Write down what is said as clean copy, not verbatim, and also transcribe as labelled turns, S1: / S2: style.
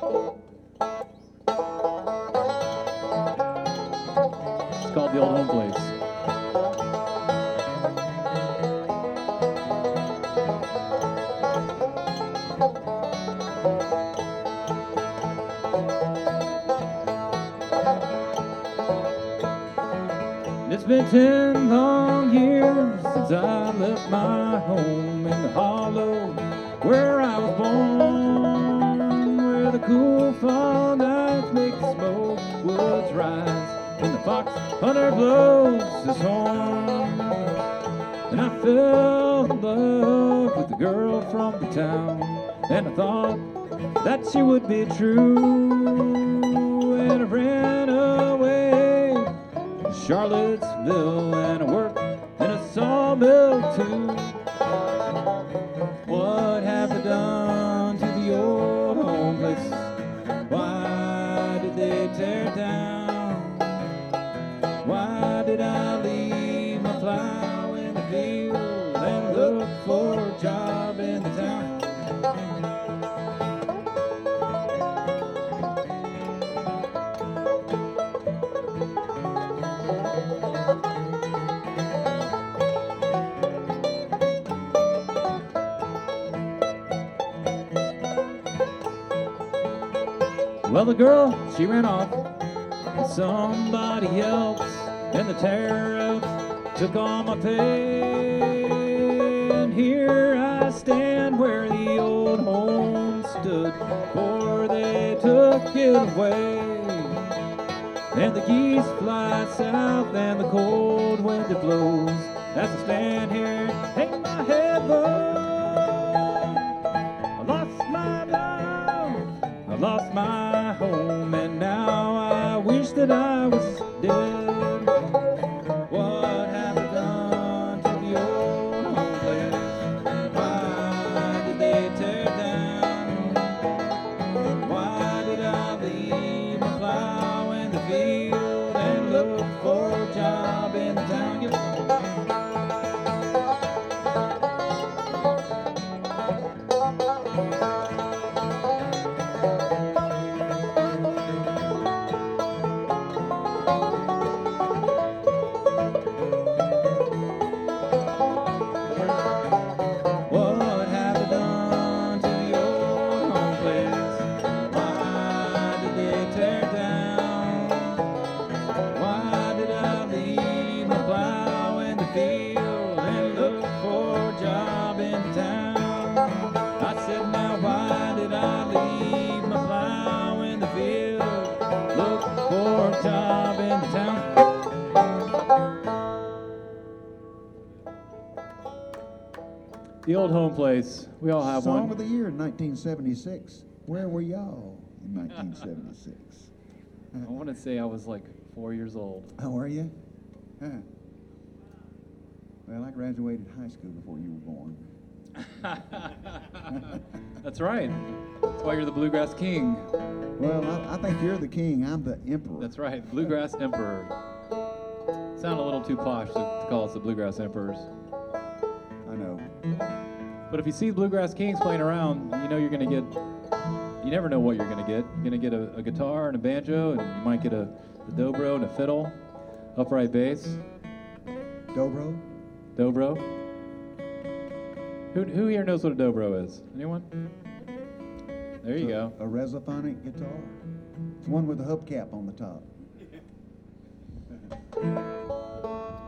S1: It's called The Old Home Place. It's been 10 long years since I left my home in the hollow where I was born, where the cool fall nights make the smoke woods rise and the fox hunter blows his horn. And I fell in love with a girl from the town, and I thought that she would be true, and I ran away to Charlottesville, and I worked in a sawmill too. What have I done to the old home place? Why did they tear it down? Why did I leave my plow in the field and look for a job in the town? Well, the girl, she ran off with somebody else, and the tariff took all my pay. And here I stand where the old home stood, for they took it away. And the geese fly south, and the cold wind it blows, as I stand here, hang my head low. I lost my love, I lost my home, and now I wish that I was dead. What have I done to the old home place? Why did they tear it down? Why did I leave my plow in the field and look for a job in the town? What have I done to the old home place? Why did they tear it down? Why did I leave my plow in the field and look for a job in town? I said, now why did I leave my plow in the field, look for a job in town? The Old Home Place. We all have
S2: Song
S1: one.
S2: of the year in 1976. Where were y'all in 1976?
S1: I want to say I was like 4 years old.
S2: How are you? Huh. Well, I graduated high school before you were born.
S1: That's right. That's why you're the Bluegrass King.
S2: Well, I think you're the king. I'm the emperor.
S1: That's right, Bluegrass Emperor. Sound a little too posh to call us the Bluegrass Emperors.
S2: I know.
S1: But if you see Bluegrass Kings playing around, you know you're going to get, you never know what you're going to get. You're going to get a guitar and a banjo, and you might get a dobro and a fiddle, upright bass,
S2: Dobro?
S1: dobro. Who here knows what a dobro is? Anyone? There you go.
S2: A resophonic guitar. It's one with a hubcap on the top.